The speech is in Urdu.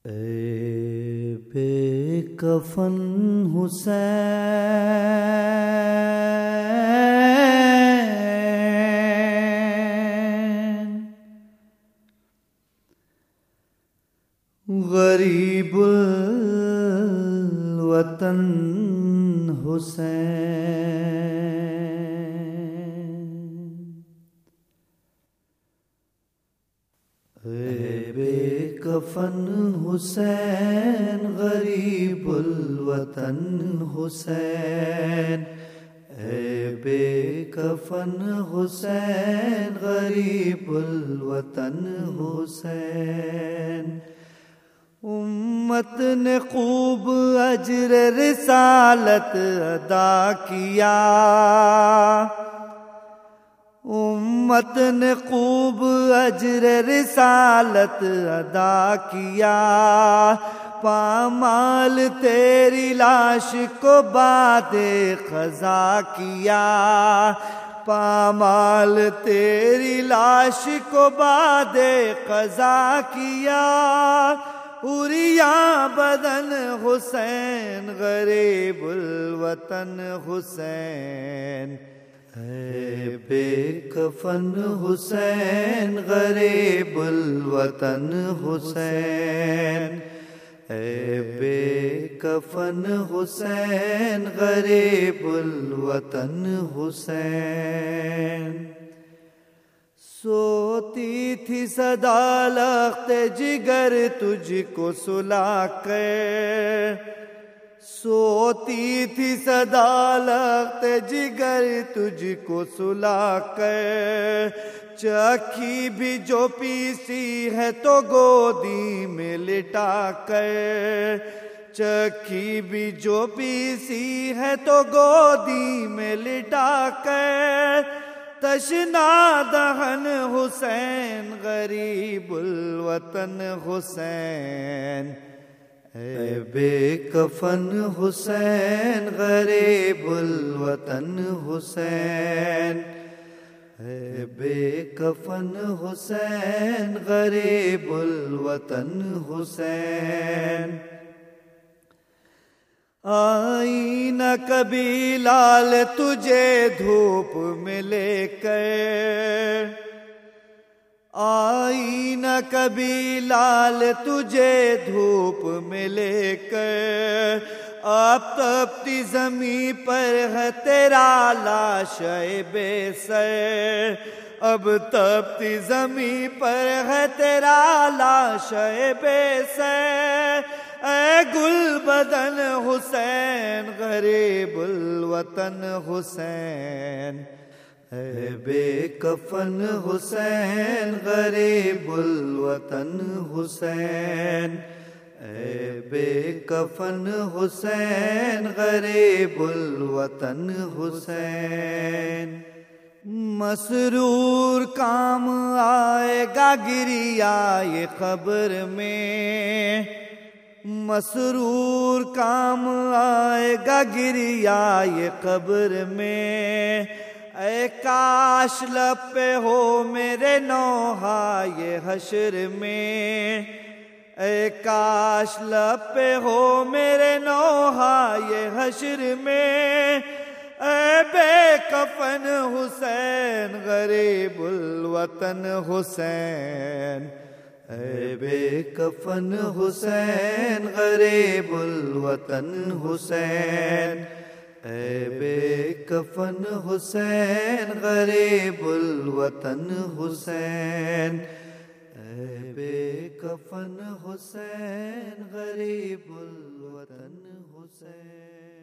اے بے کفن حسین، غریب الوطن حسین، اے بے کفن حسین، غریب الوطن حسین، اے بے کفن حسین، غریب الوطن حسین، امت نے خوب اجر رسالت ادا کیا، امت نے خوب اجر رسالت ادا کیا، پامال تیری لاش کو باد خزا کیا، پامال تیری لاش کو باد خزا کیا، اوریا بدن حسین، غریب الوطن حسین، اے بے کفن حسین، غریب الوطن حسین، اے بے کفن حسین، غریب الوطن حسین، سوتی تھی صدا لخت جگر تجھ کو سلا کر، سوتی تھی صدا لخت جگر تجھ کو سلا کر، چکی بھی جو پیسی ہے تو گودی میں لٹا کر، چکی بھی جو پیسی ہے تو گودی میں لٹا کر، تشنا دہن حسین، غریب الوطن حسین، اے بے کفن حسین، غریب الوطن حسین، اے بے کفن حسین، غریب الوطن حسین، آئی نہ کبھی لال تجھے دھوپ میں لے کر، آئی نہ کبھی لال تجھے دھوپ میں لے کر، اب تپتی زمیں پر ہے تیرا لاشے بے سر، اب تپتی زمیں پر ہے تیرا لاشے بے سر، اے گل بدن حسین، غریب الوطن حسین، اے بے کفن حسین، غریب الوطن حسین، اے بے کفن حسین، غریب الوطن حسین، مسرور کام آئے گا گریا یہ قبر میں، مسرور کام آئے گا گریا یہ قبر میں، اے کاش لب پہ ہو میرے نوحہ یہ حشر میں، اے کاش لب پہ ہو میرے نوحہ یہ حشر میں، اے بے کفن حسین، غریب الوطن حسین، اے بے کفن حسین، غریب الوطن حسین، اے بے کفن حسین، غریب الوطن حسین، اے بے کفن حسین، غریب الوطن حسین۔